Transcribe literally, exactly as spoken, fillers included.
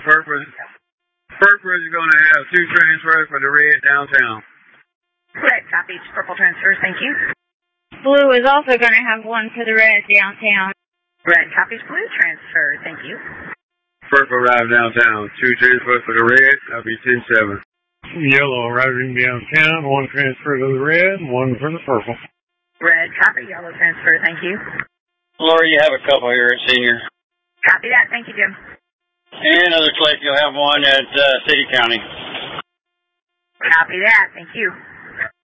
Purple, purple is going to have two transfers for the red downtown. Red copies, purple transfers, thank you. Blue is also going to have one for the red downtown. Red copies, blue transfer, thank you. Purple arrived downtown, two transfers for the red, that'll be ten seven. Yellow arriving downtown, one transfer to the red, one for the purple. Red copy, yellow transfer, thank you. Laura, you have a couple here at Senior. Copy that, thank you, Jim. And other Click, you'll have one at uh, City County. Copy that, thank you.